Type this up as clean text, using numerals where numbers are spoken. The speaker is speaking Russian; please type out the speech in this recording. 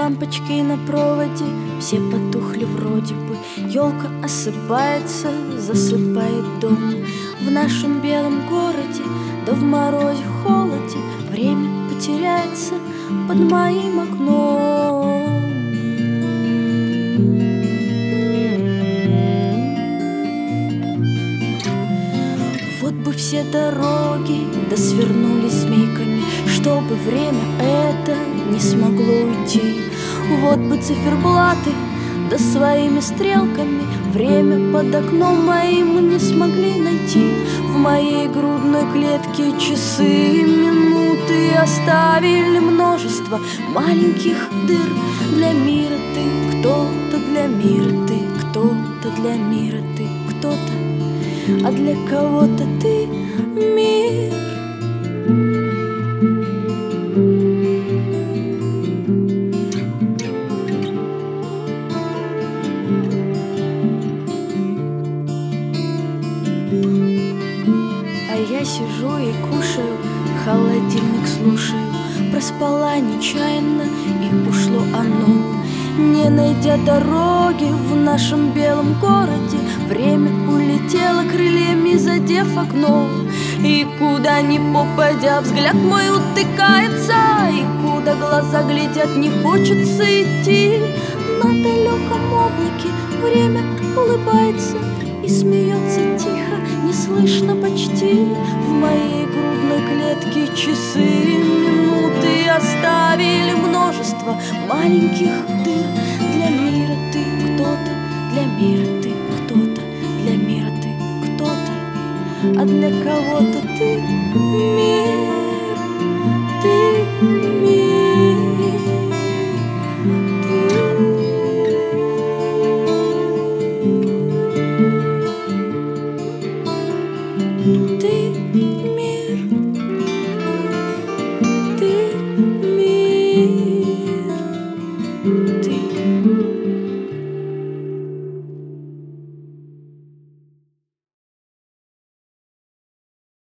лампочки на проводе все потухли вроде бы. Ёлка осыпается, засыпает дом. В нашем белом городе, да в морозе, холоде время потеряется под моим окном. Вот бы все дороги да свернули змейками, чтобы время это не смогло уйти. Вот бы циферблаты да своими стрелками время под окном моим не смогли найти. В моей грудной клетке часы и минуты оставили множество маленьких дыр. Для мира ты кто-то, для мира ты кто-то, для мира ты кто-то, а для кого-то ты мир. А я сижу и кушаю, холодильник слушаю. Проспала нечаянно, и ушло оно. Не найдя дороги в нашем белом городе, время улетело крыльями, задев окно. И куда ни попадя, взгляд мой утыкается, и куда глаза глядят, не хочется идти. На далеком облаке время улыбается и смеется тихо, не слышно почти. В моей грудной клетке часы и минуты оставили множество маленьких дыр. Для мира ты кто-то, для мира ты кто-то, для мира ты кто-то, а для кого-то ты мир, ты мир.